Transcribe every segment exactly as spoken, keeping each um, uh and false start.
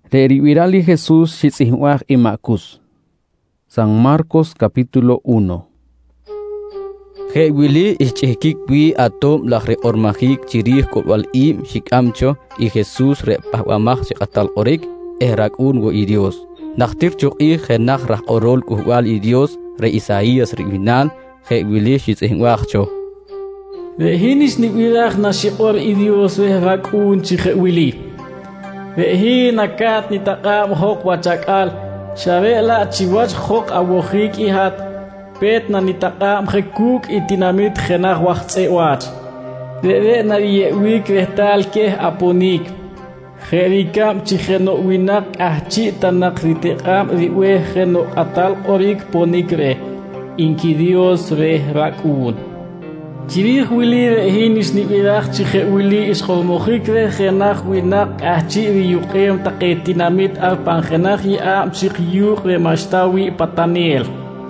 Reriwirali Jesús Shitzihwaj y Macus. San Marcos capítulo uno. Hewili ichihkik wi atom lah re ormahik chirih kolwal im shikamcho y Jesús re pahwamach chikatal orik ehrakun go i Dios. Naktir chuk i henach rah orol kuhwal i Dios re Isaías riwinal hewili shitzihwajcho. Vehinis ni wirach na shior i Dios ehrakun chihewili. Vehi nakat ni takam hok wachakal shavela chiwach hok awohik ihat pet na ni takam hekuk itinamit henach wachtzewat Veve na yewik vehtal ke aponik Herikam chiheno winak ahchi tanak ritekam riwe heno atal orik ponikre inki Dios re rakun Chirih wili rehinis ni wirach chihe wili is kolmochik re genach winak ahchi riyuqem taketinamit al pangenach yaam chik yuk re mashtawi patanel.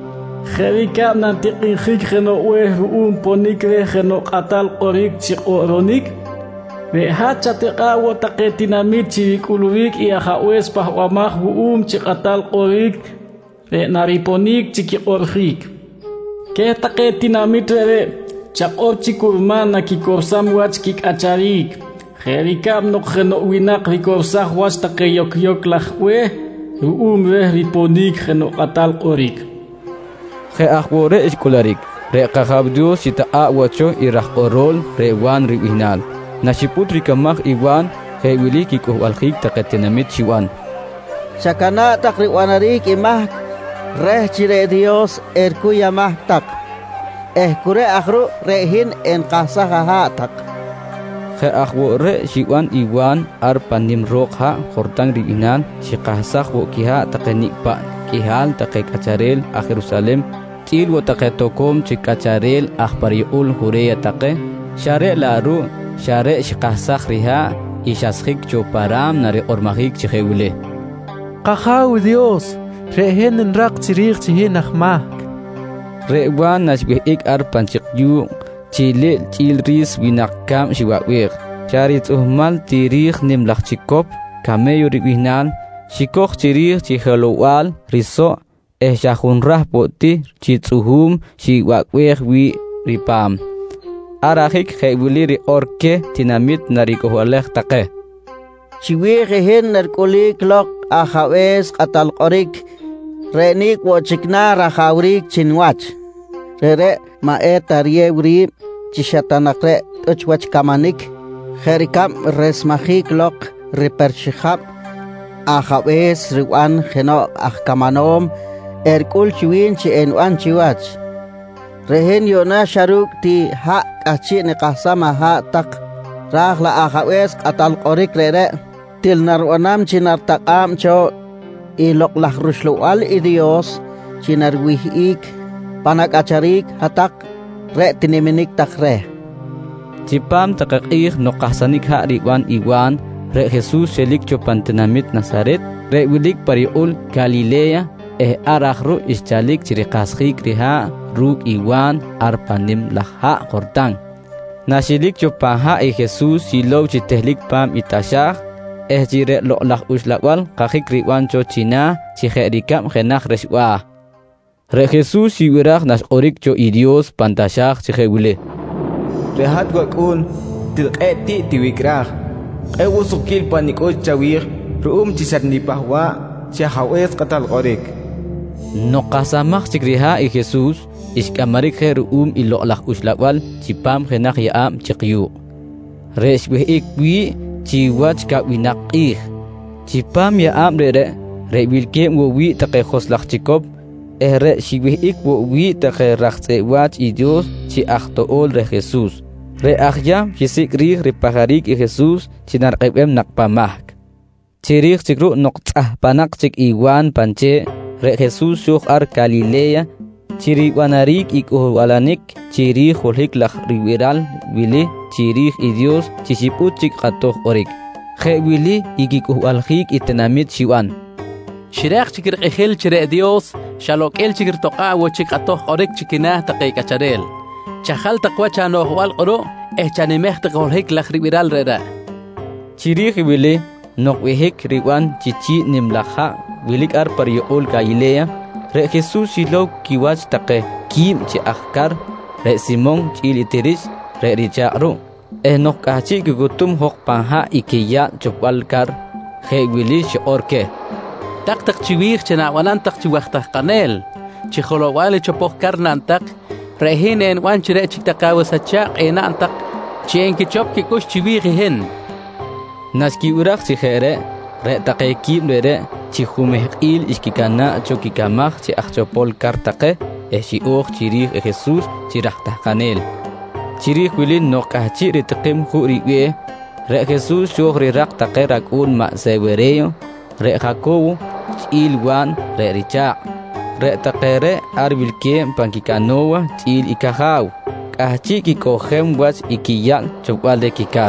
Gerika nantikin hik geno we ruum ponik re geno atal orik chik oronik. We hacha teka wo taketinamit chik uluwik iya hawes pahwamach ruum chik atal orik re nariponik chik orhik. Ke taketinamit re Chakor chikurman na kikorsam wach kik acharik. Herikam no geno winak rikorsah was takeyok yok lachwe. Ruum re riponik geno atal orik. He akwore iskularik. Re kakabdio sita a wacho irah orol re wan riwinal. Nashiput rikamach iwan he wili kikuh alhik taketinamit shiwan. Sakana takriwanarik imah reh chire Dios erkuyamah tak. Eh kure akhru rehin en kasah hatak. He akhwo re shiwan iwan ar panim rokha khortang riinan si kasah wo kiha takenik pa kihal take kacarel akh Jerusalem til wo take tokom si kacarel akh pariul hureya take share laru share si kasah riha ishashik choparam nare ormahik chihewile. Qahaw Dios rehin en rak chirich chihin akhmah. Rewan nasbih ik ar panchik yu chile chilris winakam shiwawir charit uhmal tirih nimlach chikop kameyo riwinal shikoch chirih chihelowal riso eh shahunrah poti chitsuhum shiwawir wi ripam arahik khewili ri orke tinamit narikoholeh take Chiwi gehen narkolik lok ahawes atal qorik Renik wachikna rahawrik chinwach. Rere mae tarie wri chishatanakre uchwach kamanik. Herikam resmahik lok ripershihab. Ahawes riwan geno ahkamanom. Erkul chiwin chi enwan chiwach. Rehen yona sharuk ti ha kachi nekasama ha tak. Rahla ahawes atal qorik rere. Til narwanam chinartakam cho. Ilok lah ruslual i Dios chinarwihik panak acharik hatak re tiniminik takre. Cipam takakih no kahsanik ha riwan iwan re Jesus selik chopantinamit Nazaret re wilik pariul Galilea eh arakhru ischalik chirikashik riha ruk iwan arpanim laha kortang. Nasilik chopaha e Jesus silow chitehlik pam itashah Eh jire lo lah uslawal kakik riwan cho Cina ciherikam henach reswa. Re Jesus siwirah nas orik cho idios pantasyah cihewile. Rehat wakun tilqeti tiwikrah. Ewu sukil paniko cawir ruum cisar nipahwa cihawes katal orik. No kasamah cikriha i Jesus iskamarik he ruum ilo lah uslawal cipam henach yaam cikyu. Reswih ikwi Ciwach ka winakih Cipam ya am rere Re wilke wo wi take khoslak cikop Eh re shiwih ik wo wi take rakhse wach idios Ci akhtool re Jesus Re akhya kisik rih ripaharik i Jesus Cinar qebem nakpamahk Cirih cikru noktah panak cik iwan panche Re Jesus syukh ar Galilea Ciri wanarik ikuh walanik Ciri khulhik lak riwiral Wili cirih idios cisiput cik katoh orik Khe wili ikikuh alhik itinamit shiwan Shirek cikir ikhil cire Dios Shalok el cikir toqa wo cik katoh orik cikinah taqi kacharel Chahal taqwa chanoh wal oro Eh chanimeh taqolhik lak riwiral rera Cirih wili nok wehek riwan chichi nimlaha wilik ar par yool Galilea re Jesus shilo kiwach taqe kim chi akhkar re Simon chil itiris re richaru eh nok kachi gugutum hok panha ikiya chopalkar he wili shorke tak tak chiwir chena wanan tak chiwachta kanel chi kholowale chopoh karnantak rehinen wan chire chiktakawasacha enantak chen ki chop ki kush chiwir hen naski urak chi khere re taqe kim re chi khumeh il iskikana chokikamach chi achopol kartaqe e shi och chirih e Jesus chirahta kanel chirih wilin nokachi ritqim khuriwe re Jesus shohri rak taqe rakun ma sewereo re Jacobo il wan re richa re taqere arbilke pankikanowa il ikahaw kachi ki kohem wach ikiyal chopale kikar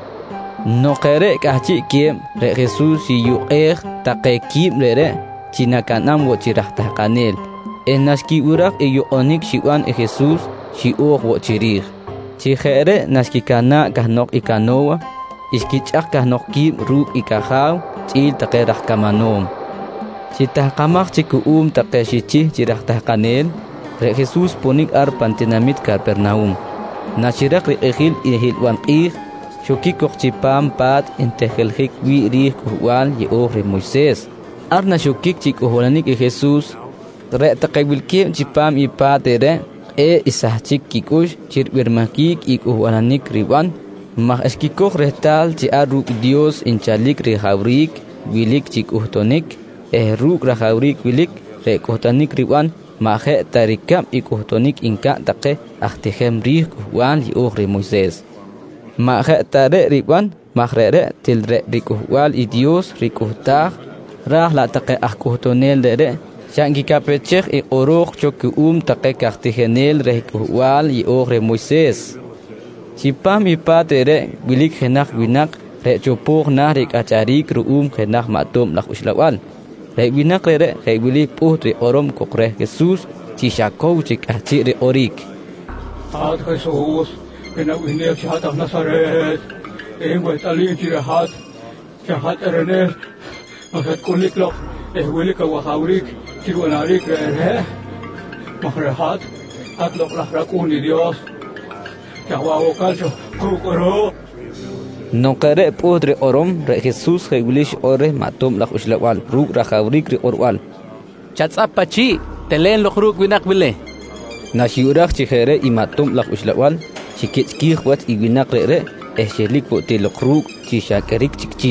no qere kachi kiem re Jesus yu er taqe kim re chinakanam wo chirahta kanel enaski urak e yu onik shiwan e Jesus shi og wo chirir chi khere naski kana kahnok ikanowa iskichak kahnok kim ruk ikahaw il taqe rahkamanom Cita kamach ciku um takeshichi cirah tahkanel re Jesus ponik ar pantinamit Kapernaum nashirak re ehil ihil wan ih shoki kok cipam pat intehelhik wi rih kuhwal ye oh re Moises ar na shoki cik oholanik e Jesus re takewilkim cipam ipat ere e isah cik kikush cir wirmakik ik oholanik riwan mah eskikoh rehtal ci aruk Dios incalik rehawrik wilik cik uhtonik eh ruk rahawrik wilik re kohtanik riwan mahe tarikam ikuhtonik inka taqe ahtihem rih kuhwan li oh re Moises mahe tare riwan mahrere tilre rikuhwal i Dios rikuhtah rah la taqe ahkuhtonel dere shangi kapechech i orok choku um taqe kahtihenel re kuhwal i oh re Moises sipam ipatere wilik henak winak re chopok na re kacharik ruum henak matum lak uslawal re winak re re wili putre orom kokre Jesus ti shakow chik ati re orik hat Jesus bena winek chat af Nazaret en wat ali tire hat chat rene afat kunik lo e wili ka wahawrik tirwanarik re mahre hat hat lo rakun Dios kawa okalcho krukoro no kare podre orom re Jesus regulish ore matom la uslawal ruk rahawrik re orwal chatsapachi telen lo ruk winak bile na shiurach chikhere i matom la uslawal chikitski khwat i winak re eh shelik po te lo ruk chi shakarik chikchi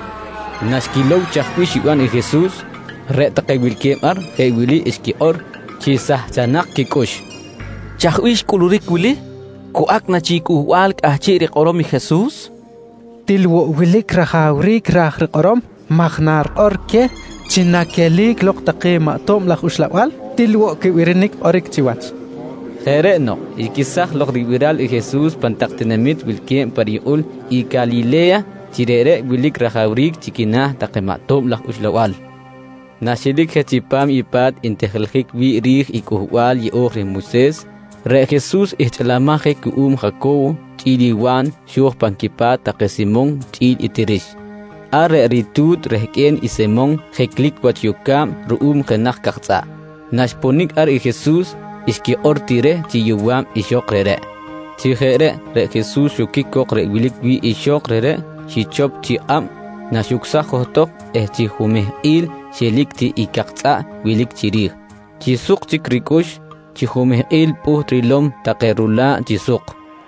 naskilo chakwish wan e Jesus re taqewil kemar he wili iski or chi sah chanak kikush chakwish kulurik wili ko ak na chiku wal kahchi re orom Jesus tilwo wilik rahawrik rah orom makhnar orke chinakelik lok taqe matom la uslawal tilwo ke wirinik orik chiwach khere no ikisah lok riviral e Jesus pantaktinamit wilkem pariul i Galilea chirere wilik rahawrik chikina taqe matom la uslawal nashilik chipam ipat intehelhik wi rih ikuhwal i oh re Moises re Jesus ihtlamahe kuum Jacobo Iliwan syuh pangkipat taqe Simon til itirish are ritut rehken isemong heklik wat yukam ruum kenak kaksa nashponik ar Jesus iski ortire ci yuwam ishokrere ci khere re Jesus yukikok re wilik wi ishokrere ci chop ci am nashuksa khotok eh ci humeh il shelik ti ikaksa wilik cirih ci suk cikrikush ci humeh il puhtrilom taqerula ci suk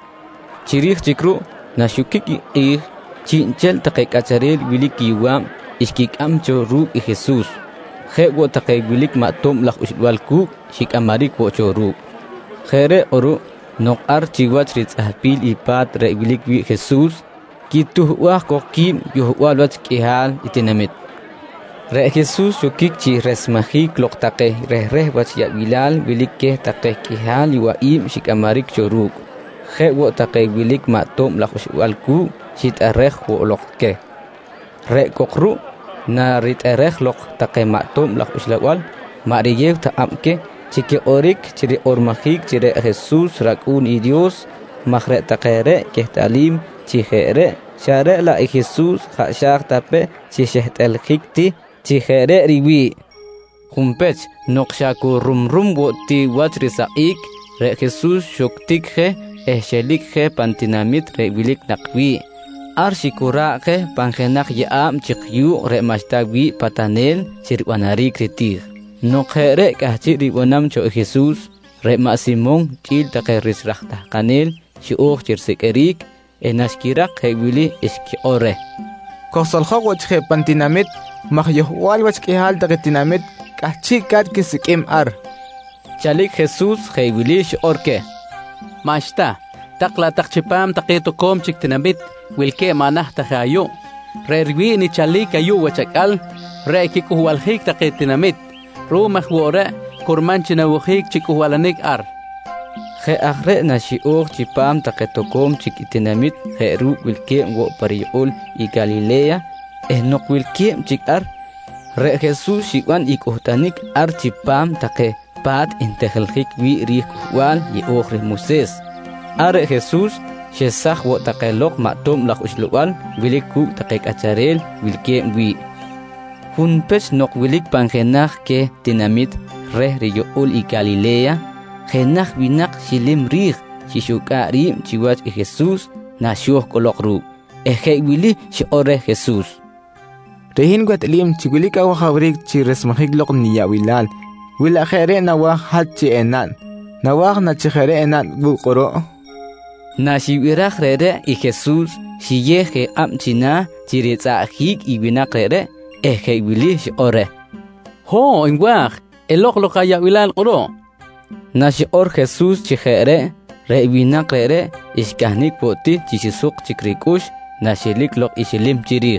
Cirih cikru nasyukik ih cincel taqe kacarel wilik iwam iskik am choru i Jesus khe wo taqe wilik matom lak uswalku shik amarik wo choru khere oru nok ar ciwat rit ahpil ipat re wilik wi Jesus kituh wah kokim yuh walwat kihal itinamit re Jesus yukik ci resmahi klok taqe reh reh wat ya wilal wilik ke taqe kihal wa im shik amarik choru khe wo taqe wilik matom la ushwalku sit areh wo lokke re kokru na rit areh lok taqe matom la uslawal mariyev ta amke chike orik chiri ormahik chire Jesus rakun i Dios mahre taqere ke talim chikhere share la i Jesus khashaq tape chi shehtel khikti chi khere riwi kumpech nokshaku rum rum wo ti wachri saik re Jesus shoktik he ehshelik he pantinamit re wilik nakwi arshikura ke pangenak yaam chikyu re mashtawi patanel chirwanari kritir no khere kahchi ribonam cho Jesus re masimong chil takeris rahta kanel shiokh chirsekerik enaskirak he wili iski ore kosol khawach he pantinamit mahyoh walwach ke hal taketinamit kahchi kat kisikim ar chalik Jesus he wili shorke mashta takla takchipam taketo kom chiktinamit wilke manah takhayo rerwi ni chalik ayu wachakal re kikuwal hik taketinamit rumah wore kurmanchina wuhik chikuwalanik ar he akhre na shiokh chipam taketo kom chikitinamit he ru wilke wo pariol i Galilea enok wilke chikar re Jesus shiwan ikohtanik ar chipam take pat intehelhik wi ri wal i okhre Moses are Jesus shesah wo takelok matum lak usluan wilik ku takek acarel wilke wi hun pech nok wilik panghenach ke dinamit reh riyoul i Galilea khenach winak shilim rih shishuka rim chiwach i Jesus na shuh kolok ru ehe wili shore Jesus rehin gwat lim chiwilik awa khawrik chi resmahig lok niya wilal wila khere nawa hat chi enan nawa na chi khere enan bu qoro na shiwirach rere i Jesus shiye he amchina chiritsa hik i winak rere ehe wili shore ho ingwach elok lokaya wilal qoro na shor Jesus chikhere re winak rere iskahnik poti chisisuk chikrikush na shilik lok ishilim chirih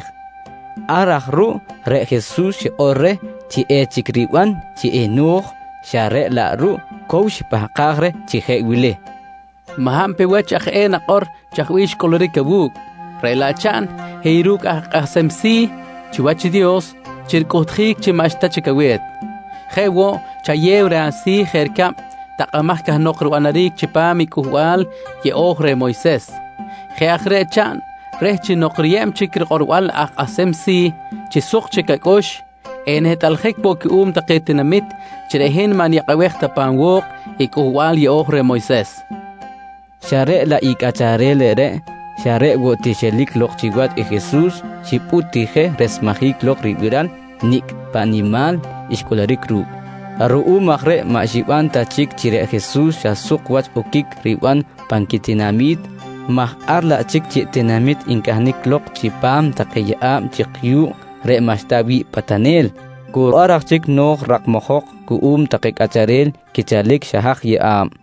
arahru re Jesus shore chi e chikriwan chi e nuh share la ru koush pahqagre chihe wili mahampe wach akhe naqor chakwish kolorik kabuk rela chan heiruk ahqasemsi chiwach Dios chirkothik chimashta chikawet khewo chayewra si kherkam taqamah kah noqru anarik chipami kuwal ye ohre Moises khakhre chan reh chi noqriyam chikr qorwal ahqasemsi chisuk chikakosh enet alkhek boki um taqetinamit chrehin man yaqaweh tapanwok ikuwal ye ohre Moises share la ikacharele re share wo tishelik lok chiwat e Jesus chiputihe resmahik lok ribiran nik panimal iskolarik ru aru umakre mashiban tachik chire Jesus shasuk wat ukik riwan pangkitinamit mah arla chik chitinamit inkahnik lok chipam taqiyam chikyu re mashtawi patanel ku arak chik noh rakmohok ku um taqik acharel kichalik shahak yaam